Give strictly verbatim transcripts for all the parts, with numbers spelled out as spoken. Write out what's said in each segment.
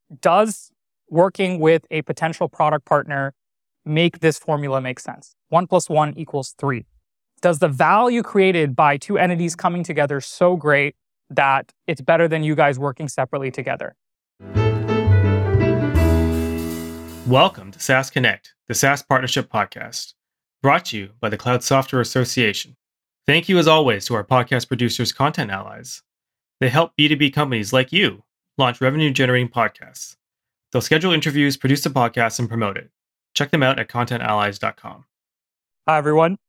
does working with a potential product partner make this formula make sense? One plus one equals three. Does the value created by two entities coming together so great that it's better than you guys working separately together? Welcome to SaaS Connect, the SaaS Partnership Podcast, brought to you by the Cloud Software Association. Thank you as always to our podcast producers, Content Allies. They help B two B companies like you launch revenue-generating podcasts. They'll schedule interviews, produce the podcast, and promote it. Check them out at content allies dot com. Hi, everyone.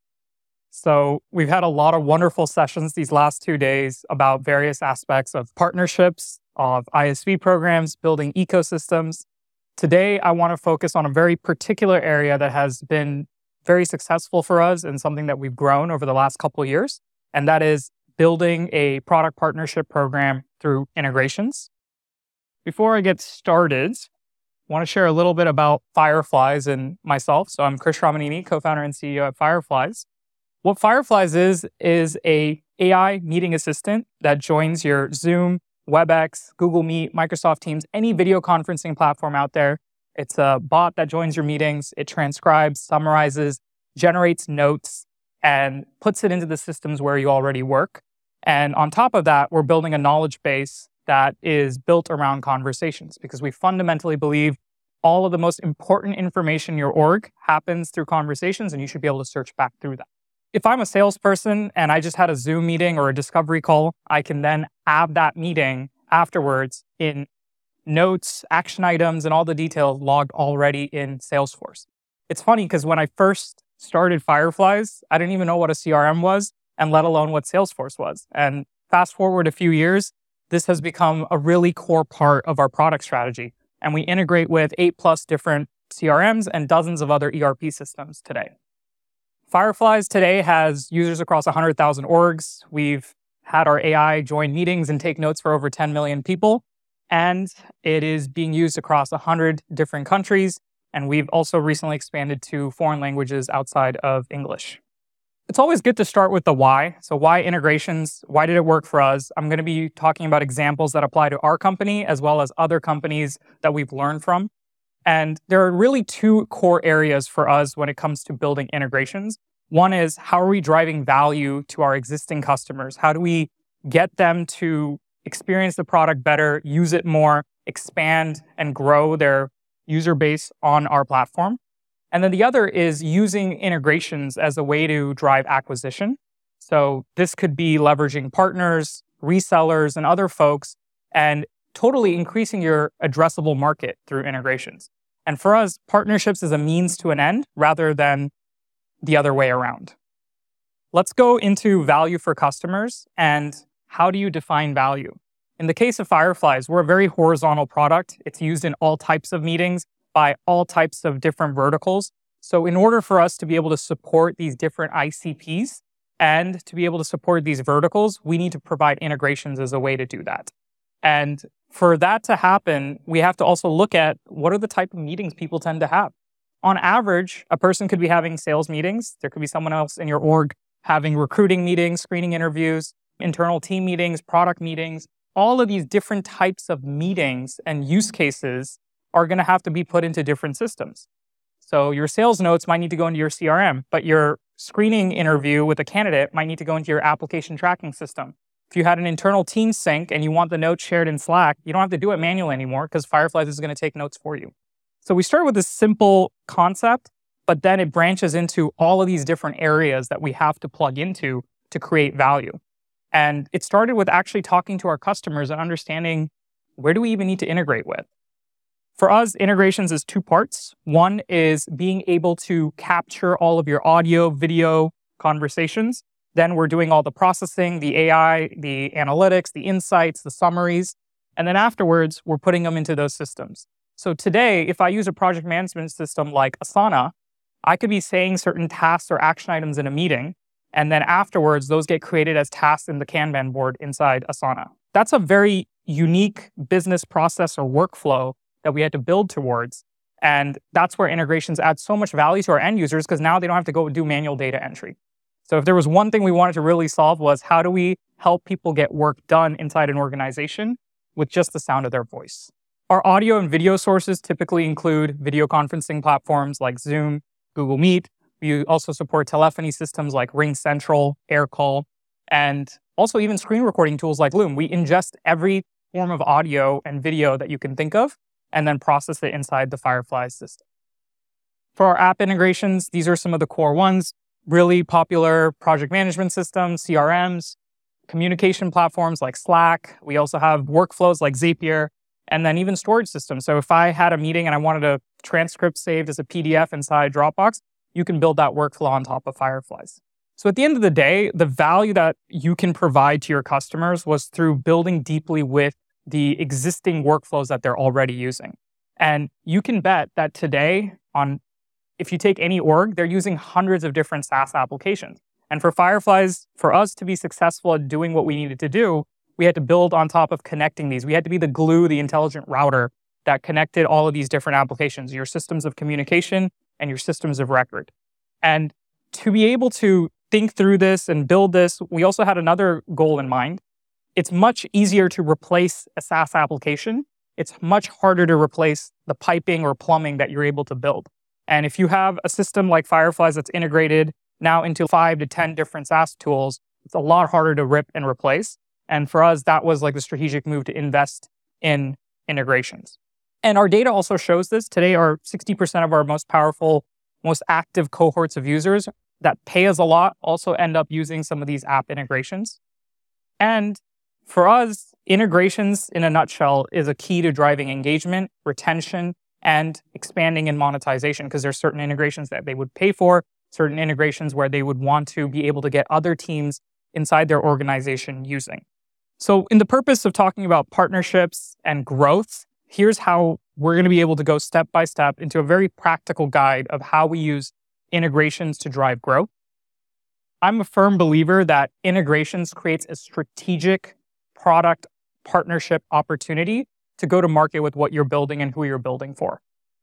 So we've had a lot of wonderful sessions these last two days about various aspects of partnerships, of I S V programs, building ecosystems. Today, I want to focus on a very particular area that has been very successful for us and something that we've grown over the last couple of years, and that is building a product partnership program through integrations. Before I get started, I want to share a little bit about Fireflies and myself. So I'm Krish Ramanini, co-founder and C E O at Fireflies. What Fireflies is, is a AI meeting assistant that joins your Zoom, WebEx, Google Meet, Microsoft Teams, any video conferencing platform out there. It's a bot that joins your meetings. It transcribes, summarizes, generates notes, and puts it into the systems where you already work. And on top of that, we're building a knowledge base that is built around conversations because we fundamentally believe all of the most important information in your org happens through conversations, and you should be able to search back through that. If I'm a salesperson and I just had a Zoom meeting or a discovery call, I can then have that meeting afterwards in notes, action items, and all the details logged already in Salesforce. It's funny because when I first started Fireflies, I didn't even know what a C R M was, and let alone what Salesforce was. And fast forward a few years, this has become a really core part of our product strategy. And we integrate with eight plus different C R Ms and dozens of other E R P systems today. Fireflies today has users across one hundred thousand orgs. We've had our A I join meetings and take notes for over ten million people. And it is being used across one hundred different countries. And we've also recently expanded to foreign languages outside of English. It's always good to start with the why. So why integrations? Why did it work for us? I'm going to be talking about examples that apply to our company as well as other companies that we've learned from. And there are really two core areas for us when it comes to building integrations. One is, how are we driving value to our existing customers? How do we get them to experience the product better, use it more, expand and grow their user base on our platform? And then the other is using integrations as a way to drive acquisition. So this could be leveraging partners, resellers, and other folks, and totally increasing your addressable market through integrations. And for us, partnerships is a means to an end rather than the other way around. Let's go into value for customers and how do you define value? In the case of Fireflies, we're a very horizontal product. It's used in all types of meetings by all types of different verticals. So in order for us to be able to support these different I C Ps and to be able to support these verticals, we need to provide integrations as a way to do that. And for that to happen, we have to also look at what are the type of meetings people tend to have. On average, a person could be having sales meetings. There could be someone else in your org having recruiting meetings, screening interviews, internal team meetings, product meetings. All of these different types of meetings and use cases are going to have to be put into different systems. So your sales notes might need to go into your C R M, but your screening interview with a candidate might need to go into your application tracking system. If you had an internal team sync and you want the notes shared in Slack, you don't have to do it manually anymore because Fireflies is going to take notes for you. So we start with this simple concept, but then it branches into all of these different areas that we have to plug into to create value. And it started with actually talking to our customers and understanding, where do we even need to integrate with? For us, integrations is two parts. One is being able to capture all of your audio, video conversations. Then we're doing all the processing, the A I, the analytics, the insights, the summaries. And then afterwards, we're putting them into those systems. So today, if I use a project management system like Asana, I could be saying certain tasks or action items in a meeting. And then afterwards, those get created as tasks in the Kanban board inside Asana. That's a very unique business process or workflow that we had to build towards. And that's where integrations add so much value to our end users because now they don't have to go do manual data entry. So if there was one thing we wanted to really solve was how do we help people get work done inside an organization with just the sound of their voice? Our audio and video sources typically include video conferencing platforms like Zoom, Google Meet. We also support telephony systems like RingCentral, AirCall, and also even screen recording tools like Loom. We ingest every form of audio and video that you can think of and then process it inside the Firefly system. For our app integrations, these are some of the core ones. Really popular project management systems, C R Ms, communication platforms like Slack. We also have workflows like Zapier, and then even storage systems. So if I had a meeting and I wanted a transcript saved as a P D F inside Dropbox, you can build that workflow on top of Fireflies. So at the end of the day, the value that you can provide to your customers was through building deeply with the existing workflows that they're already using. And you can bet that today, on if you take any org, they're using hundreds of different SaaS applications. And for Fireflies, for us to be successful at doing what we needed to do, we had to build on top of connecting these. We had to be the glue, the intelligent router that connected all of these different applications, your systems of communication and your systems of record. And to be able to think through this and build this, we also had another goal in mind. It's much easier to replace a SaaS application. It's much harder to replace the piping or plumbing that you're able to build. And if you have a system like Fireflies that's integrated now into five to ten different SaaS tools, it's a lot harder to rip and replace. And for us, that was like the strategic move to invest in integrations. And our data also shows this. Today, our sixty percent of our most powerful, most active cohorts of users that pay us a lot also end up using some of these app integrations. And for us, integrations in a nutshell is a key to driving engagement, retention, and expanding in monetization, because there's certain integrations that they would pay for, certain integrations where they would want to be able to get other teams inside their organization using. So in the purpose of talking about partnerships and growth, here's how we're going to be able to go step by step into a very practical guide of how we use integrations to drive growth. I'm a firm believer that integrations creates a strategic product partnership opportunity to go to market with what you're building and who you're building for.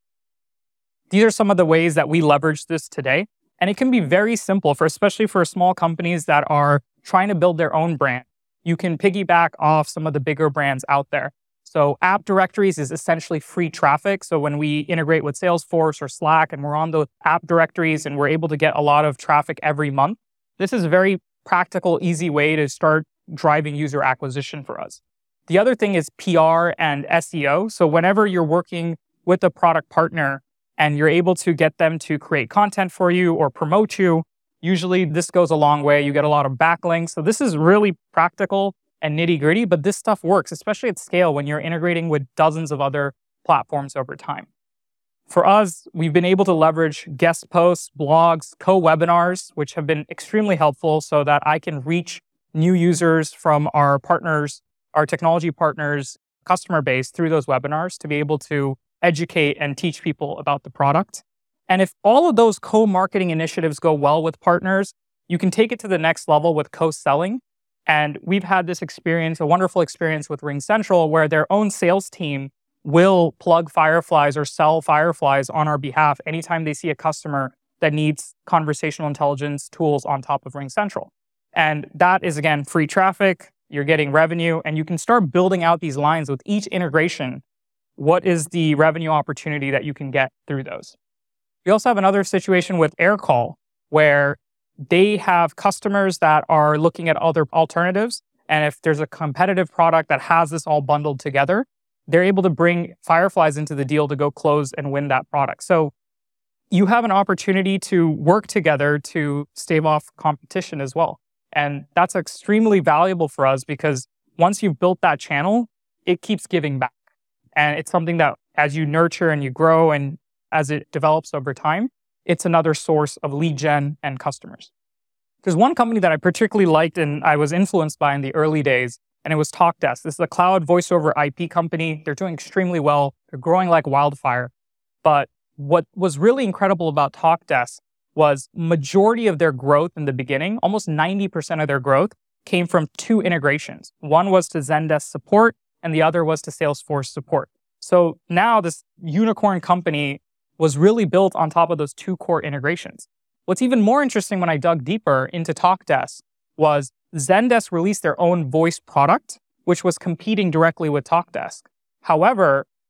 These are some of the ways that we leverage this today. And it can be very simple, for especially for small companies that are trying to build their own brand. You can piggyback off some of the bigger brands out there. So app directories is essentially free traffic. So when we integrate with Salesforce or Slack and we're on the app directories and we're able to get a lot of traffic every month, this is a very practical, easy way to start driving user acquisition for us. The other thing is P R and S E O. So whenever you're working with a product partner and you're able to get them to create content for you or promote you, usually this goes a long way. You get a lot of backlinks. So this is really practical and nitty gritty, but this stuff works, especially at scale when you're integrating with dozens of other platforms over time. For us, we've been able to leverage guest posts, blogs, co-webinars, which have been extremely helpful so that I can reach new users from our partners, our technology partners, customer base through those webinars to be able to educate and teach people about the product. And if all of those co-marketing initiatives go well with partners, you can take it to the next level with co-selling. And we've had this experience, a wonderful experience with RingCentral, where their own sales team will plug Fireflies or sell Fireflies on our behalf anytime they see a customer that needs conversational intelligence tools on top of RingCentral. And that is, again, free traffic, you're getting revenue, and you can start building out these lines with each integration. What is the revenue opportunity that you can get through those? We also have another situation with AirCall, where they have customers that are looking at other alternatives. And if there's a competitive product that has this all bundled together, they're able to bring Fireflies into the deal to go close and win that product. So you have an opportunity to work together to stave off competition as well. And that's extremely valuable for us because once you've built that channel, it keeps giving back. And it's something that as you nurture and you grow and as it develops over time, it's another source of lead gen and customers. There's one company that I particularly liked and I was influenced by in the early days, and it was Talkdesk. This is a cloud voice over I P company. They're doing extremely well. They're growing like wildfire. But what was really incredible about Talkdesk was majority of their growth in the beginning, almost ninety percent of their growth, came from two integrations. One was to Zendesk support, and the other was to Salesforce support. So now this unicorn company was really built on top of those two core integrations. What's even more interesting when I dug deeper into Talkdesk was Zendesk released their own voice product, which was competing directly with Talkdesk. However,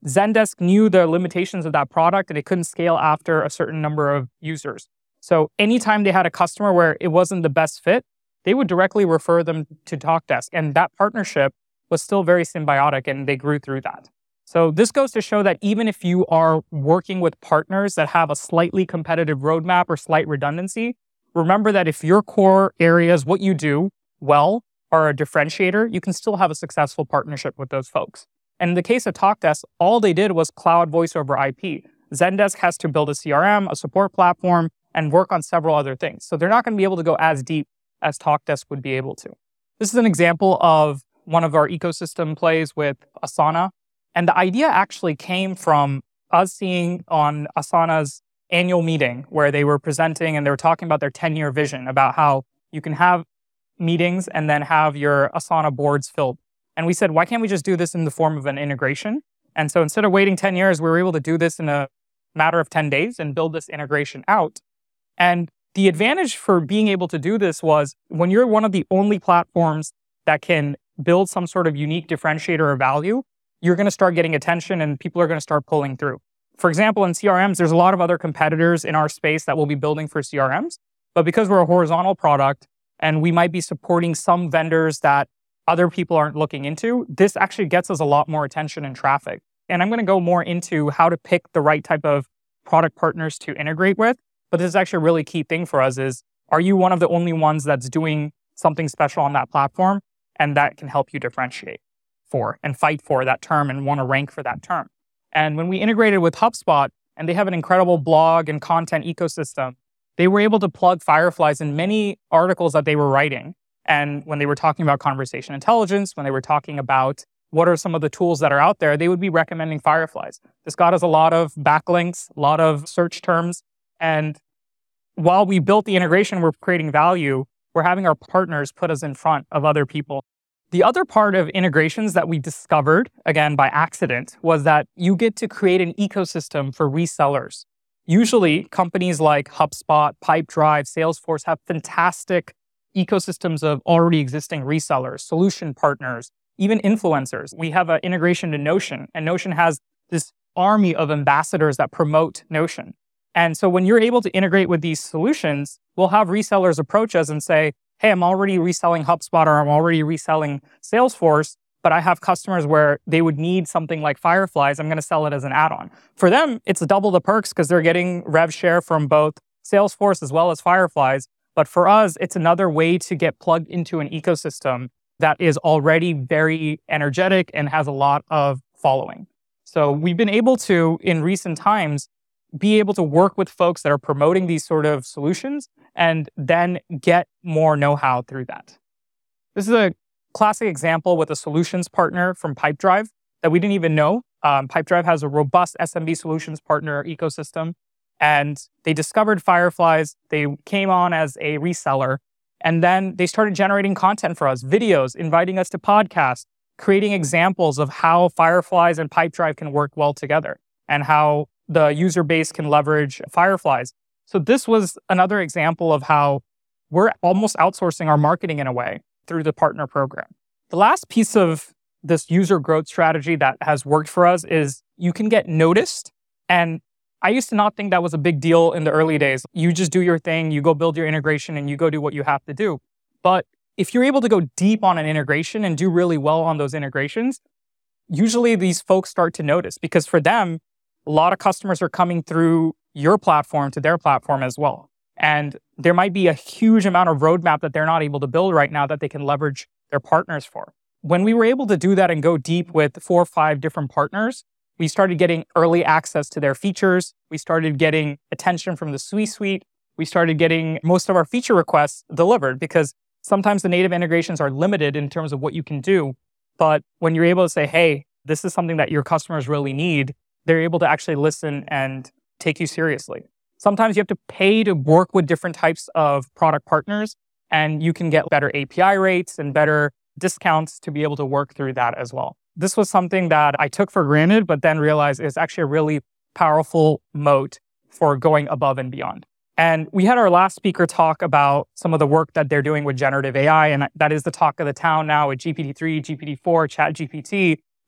Zendesk knew the limitations of that product and it couldn't scale after a certain number of users. So anytime they had a customer where it wasn't the best fit, they would directly refer them to Talkdesk. And that partnership was still very symbiotic and they grew through that. So this goes to show that even if you are working with partners that have a slightly competitive roadmap or slight redundancy, remember that if your core areas, what you do well, are a differentiator, you can still have a successful partnership with those folks. And in the case of Talkdesk, all they did was cloud voice over I P. Zendesk has to build a C R M, a support platform, and work on several other things. So they're not going to be able to go as deep as Talkdesk would be able to. This is an example of one of our ecosystem plays with Asana. And the idea actually came from us seeing on Asana's annual meeting where they were presenting and they were talking about their ten-year vision about how you can have meetings and then have your Asana boards filled. And we said, why can't we just do this in the form of an integration? And so instead of waiting ten years, we were able to do this in a matter of ten days and build this integration out. And the advantage for being able to do this was when you're one of the only platforms that can build some sort of unique differentiator or value, you're going to start getting attention and people are going to start pulling through. For example, in C R Ms, there's a lot of other competitors in our space that will be building for C R Ms. But because we're a horizontal product and we might be supporting some vendors that other people aren't looking into, this actually gets us a lot more attention and traffic. And I'm going to go more into how to pick the right type of product partners to integrate with. But this is actually a really key thing for us is, are you one of the only ones that's doing something special on that platform? And that can help you differentiate for and fight for that term and want to rank for that term. And when we integrated with HubSpot, and they have an incredible blog and content ecosystem, they were able to plug Fireflies in many articles that they were writing. And when they were talking about conversation intelligence, when they were talking about what are some of the tools that are out there, they would be recommending Fireflies. This got us a lot of backlinks, a lot of search terms. And while we built the integration, we're creating value, we're having our partners put us in front of other people. The other part of integrations that we discovered, again, by accident, was that you get to create an ecosystem for resellers. Usually, companies like HubSpot, Pipedrive, Salesforce have fantastic ecosystems of already existing resellers, solution partners, even influencers. We have an integration to Notion, and Notion has this army of ambassadors that promote Notion. And so when you're able to integrate with these solutions, we'll have resellers approach us and say, hey, I'm already reselling HubSpot or I'm already reselling Salesforce, but I have customers where they would need something like Fireflies. I'm going to sell it as an add-on. For them, it's double the perks because they're getting rev share from both Salesforce as well as Fireflies. But for us, it's another way to get plugged into an ecosystem that is already very energetic and has a lot of following. So we've been able to, in recent times, be able to work with folks that are promoting these sort of solutions and then get more know-how through that. This is a classic example with a solutions partner from Pipedrive that we didn't even know. Um, Pipedrive has a robust S M B solutions partner ecosystem, and they discovered Fireflies. They came on as a reseller, and then they started generating content for us, videos, inviting us to podcasts, creating examples of how Fireflies and Pipedrive can work well together and how the user base can leverage Fireflies. So this was another example of how we're almost outsourcing our marketing in a way through the partner program. The last piece of this user growth strategy that has worked for us is you can get noticed. And I used to not think that was a big deal in the early days. You just do your thing, you go build your integration, and you go do what you have to do. But if you're able to go deep on an integration and do really well on those integrations, usually these folks start to notice because for them, a lot of customers are coming through your platform to their platform as well. And there might be a huge amount of roadmap that they're not able to build right now that they can leverage their partners for. When we were able to do that and go deep with four or five different partners, we started getting early access to their features. We started getting attention from the C-suite. We started getting most of our feature requests delivered because sometimes the native integrations are limited in terms of what you can do. But when you're able to say, hey, this is something that your customers really need, they're able to actually listen and take you seriously. Sometimes you have to pay to work with different types of product partners, and you can get better A P I rates and better discounts to be able to work through that as well. This was something that I took for granted, but then realized is actually a really powerful moat for going above and beyond. And we had our last speaker talk about some of the work that they're doing with generative A I, and that is the talk of the town now with G P T three, G P T four, ChatGPT.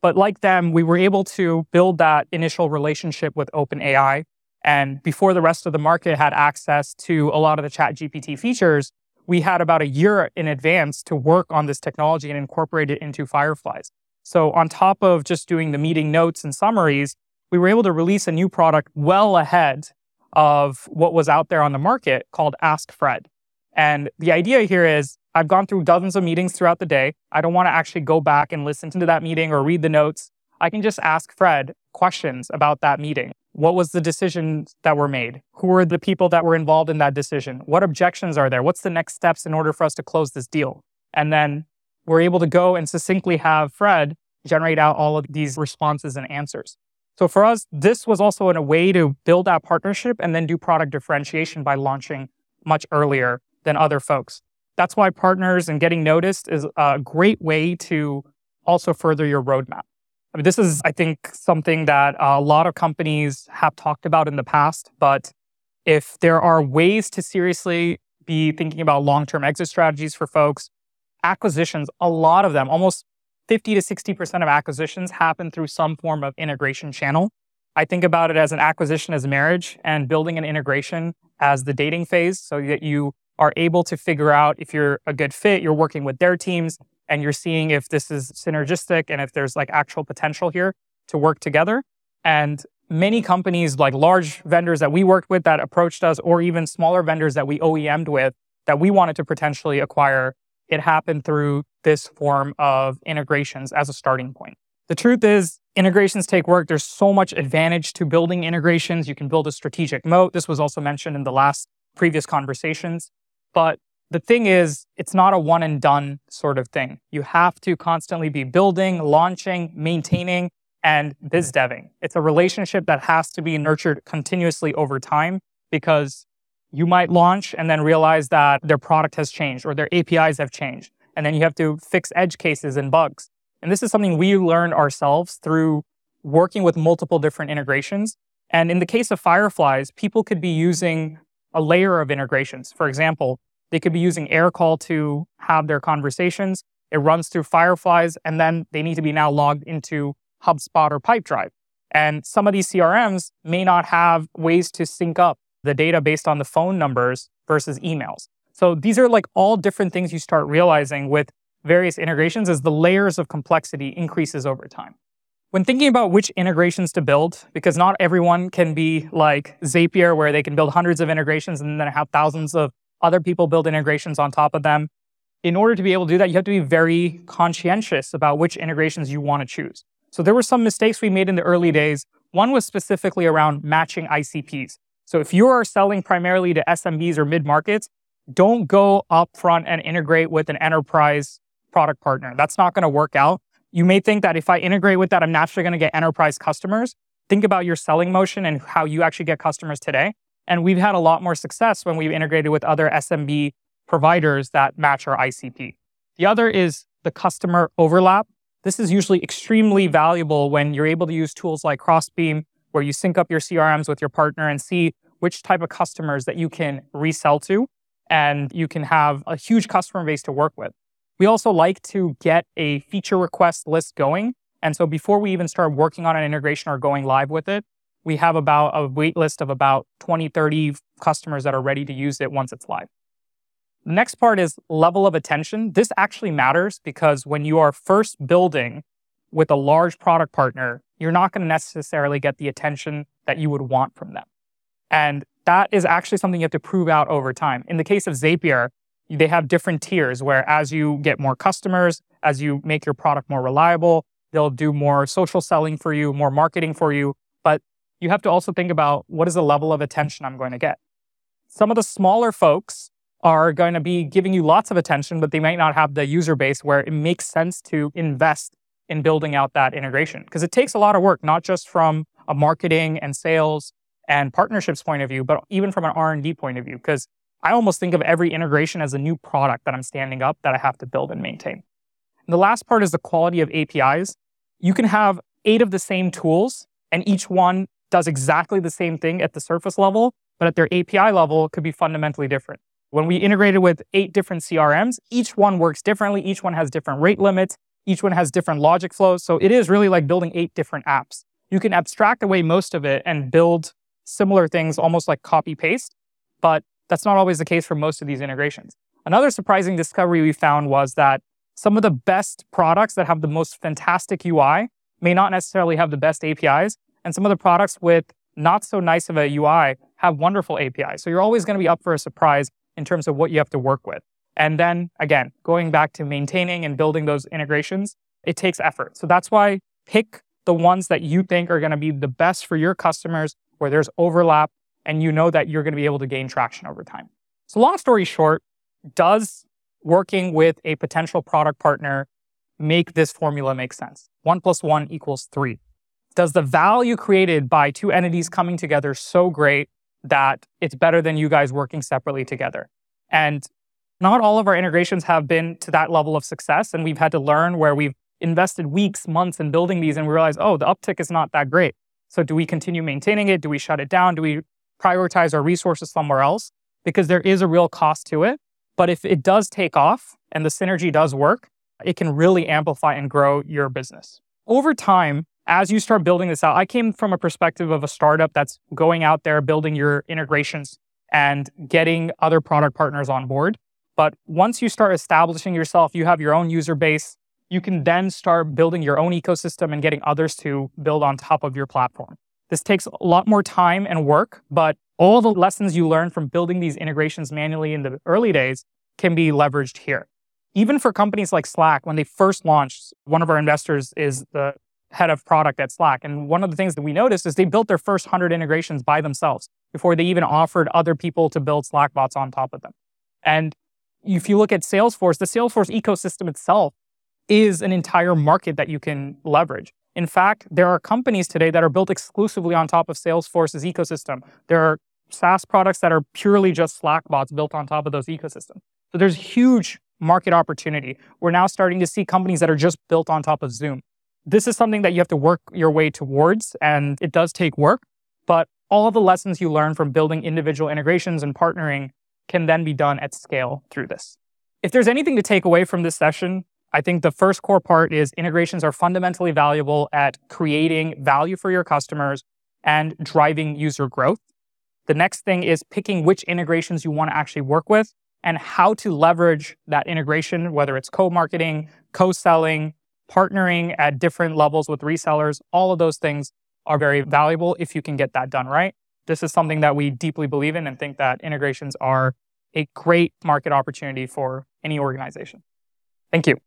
But like them, we were able to build that initial relationship with OpenAI. And before the rest of the market had access to a lot of the ChatGPT features, we had about a year in advance to work on this technology and incorporate it into Fireflies. So on top of just doing the meeting notes and summaries, we were able to release a new product well ahead of what was out there on the market called Ask Fred. And the idea here is I've gone through dozens of meetings throughout the day. I don't want to actually go back and listen to that meeting or read the notes. I can just ask Fred questions about that meeting. What was the decisions that were made? Who were the people that were involved in that decision? What objections are there? What's the next steps in order for us to close this deal? And then we're able to go and succinctly have Fred generate out all of these responses and answers. So for us, this was also in a way to build that partnership and then do product differentiation by launching much earlier than other folks. That's why partners and getting noticed is a great way to also further your roadmap. I mean, this is, I think, something that a lot of companies have talked about in the past, but if there are ways to seriously be thinking about long-term exit strategies for folks, acquisitions, a lot of them, almost fifty to sixty percent of acquisitions happen through some form of integration channel. I think about it as an acquisition as marriage and building an integration as the dating phase so that you are able to figure out if you're a good fit, you're working with their teams, and you're seeing if this is synergistic and if there's like actual potential here to work together. And many companies, like large vendors that we worked with that approached us, or even smaller vendors that we O E M'd with that we wanted to potentially acquire, it happened through this form of integrations as a starting point. The truth is, integrations take work. There's so much advantage to building integrations. You can build a strategic moat. This was also mentioned in the last previous conversations. But the thing is, it's not a one and done sort of thing. You have to constantly be building, launching, maintaining, and biz deving. It's a relationship that has to be nurtured continuously over time, because you might launch and then realize that their product has changed or their A P Is have changed. And then you have to fix edge cases and bugs. And this is something we learned ourselves through working with multiple different integrations. And in the case of Fireflies, people could be using a layer of integrations. For example, they could be using Aircall to have their conversations. It runs through Fireflies, and then they need to be now logged into HubSpot or Pipedrive. And some of these C R Ms may not have ways to sync up the data based on the phone numbers versus emails. So these are like all different things you start realizing with various integrations as the layers of complexity increases over time. When thinking about which integrations to build, because not everyone can be like Zapier where they can build hundreds of integrations and then have thousands of other people build integrations on top of them. In order to be able to do that, you have to be very conscientious about which integrations you want to choose. So there were some mistakes we made in the early days. One was specifically around matching I C Ps. So if you are selling primarily to S M Bs or mid-markets, don't go up front and integrate with an enterprise product partner. That's not going to work out. You may think that if I integrate with that, I'm naturally going to get enterprise customers. Think about your selling motion and how you actually get customers today. And we've had a lot more success when we've integrated with other S M B providers that match our I C P. The other is the customer overlap. This is usually extremely valuable when you're able to use tools like Crossbeam, where you sync up your C R Ms with your partner and see which type of customers that you can resell to, and you can have a huge customer base to work with. We also like to get a feature request list going. And so before we even start working on an integration or going live with it, we have about a wait list of about twenty, thirty customers that are ready to use it once it's live. The next part is level of attention. This actually matters because when you are first building with a large product partner, you're not going to necessarily get the attention that you would want from them. And that is actually something you have to prove out over time. In the case of Zapier, they have different tiers where as you get more customers, as you make your product more reliable, they'll do more social selling for you, more marketing for you. But you have to also think about what is the level of attention I'm going to get. Some of the smaller folks are going to be giving you lots of attention, but they might not have the user base where it makes sense to invest in building out that integration. Because it takes a lot of work, not just from a marketing and sales and partnerships point of view, but even from an R and D point of view. Because I almost think of every integration as a new product that I'm standing up that I have to build and maintain. And the last part is the quality of A P Is. You can have eight of the same tools, and each one does exactly the same thing at the surface level, but at their A P I level, it could be fundamentally different. When we integrated with eight different C R Ms, each one works differently. Each one has different rate limits. Each one has different logic flows. So it is really like building eight different apps. You can abstract away most of it and build similar things, almost like copy paste, but that's not always the case for most of these integrations. Another surprising discovery we found was that some of the best products that have the most fantastic U I may not necessarily have the best A P Is, and some of the products with not so nice of a U I have wonderful A P Is. So you're always going to be up for a surprise in terms of what you have to work with. And then again, going back to maintaining and building those integrations, it takes effort. So that's why pick the ones that you think are going to be the best for your customers, where there's overlap and you know that you're going to be able to gain traction over time. So long story short, does working with a potential product partner make this formula make sense? One plus one equals three. Does the value created by two entities coming together so great that it's better than you guys working separately together? And not all of our integrations have been to that level of success, and we've had to learn where we've invested weeks, months in building these, and we realize, oh, the uptick is not that great. So do we continue maintaining it? Do we shut it down? Do we prioritize our resources somewhere else? Because there is a real cost to it. But if it does take off and the synergy does work, it can really amplify and grow your business. Over time, as you start building this out, I came from a perspective of a startup that's going out there, building your integrations and getting other product partners on board. But once you start establishing yourself, you have your own user base, you can then start building your own ecosystem and getting others to build on top of your platform. This takes a lot more time and work, but all the lessons you learn from building these integrations manually in the early days can be leveraged here. Even for companies like Slack, when they first launched, one of our investors is the head of product at Slack. And one of the things that we noticed is they built their first one hundred integrations by themselves before they even offered other people to build Slack bots on top of them. And if you look at Salesforce, the Salesforce ecosystem itself is an entire market that you can leverage. In fact, there are companies today that are built exclusively on top of Salesforce's ecosystem. There are SaaS products that are purely just Slack bots built on top of those ecosystems. So there's huge market opportunity. We're now starting to see companies that are just built on top of Zoom. This is something that you have to work your way towards, and it does take work, but all of the lessons you learn from building individual integrations and partnering can then be done at scale through this. If there's anything to take away from this session, I think the first core part is integrations are fundamentally valuable at creating value for your customers and driving user growth. The next thing is picking which integrations you want to actually work with and how to leverage that integration, whether it's co-marketing, co-selling, partnering at different levels with resellers. All of those things are very valuable if you can get that done right. This is something that we deeply believe in and think that integrations are a great market opportunity for any organization. Thank you.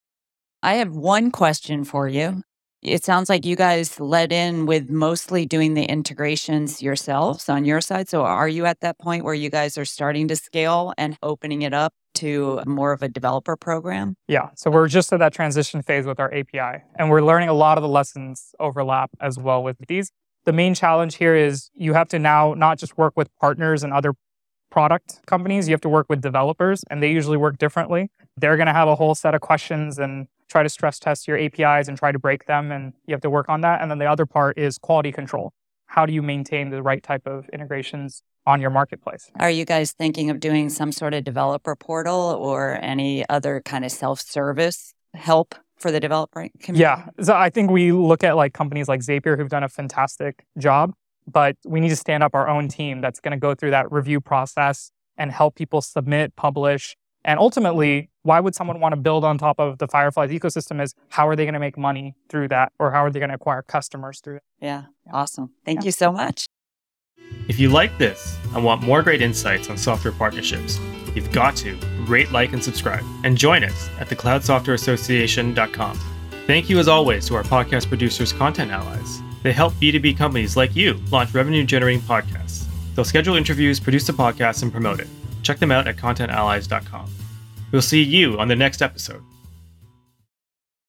I have one question for you. It sounds like you guys led in with mostly doing the integrations yourselves on your side. So are you at that point where you guys are starting to scale and opening it up to more of a developer program? Yeah. So we're just at that transition phase with our A P I, and we're learning a lot of the lessons overlap as well with these. The main challenge here is you have to now not just work with partners and other product companies, you have to work with developers, and they usually work differently. They're going to have a whole set of questions and try to stress test your A P Is and try to break them, and you have to work on that. And then the other part is quality control. How do you maintain the right type of integrations on your marketplace? Are you guys thinking of doing some sort of developer portal or any other kind of self-service help for the developer community? Yeah. So I think we look at like companies like Zapier who've done a fantastic job, but we need to stand up our own team that's going to go through that review process and help people submit, publish. And ultimately, why would someone want to build on top of the Fireflies ecosystem is how are they going to make money through that, or how are they going to acquire customers through it? Yeah, yeah. Awesome. Thank yeah. you so much. If you like this and want more great insights on software partnerships, you've got to rate, like, and subscribe, and join us at the cloud software association dot com. Thank you as always to our podcast producers, Content Allies. They help B two B companies like you launch revenue-generating podcasts. They'll schedule interviews, produce the podcast, and promote it. Check them out at content allies dot com. We'll see you on the next episode.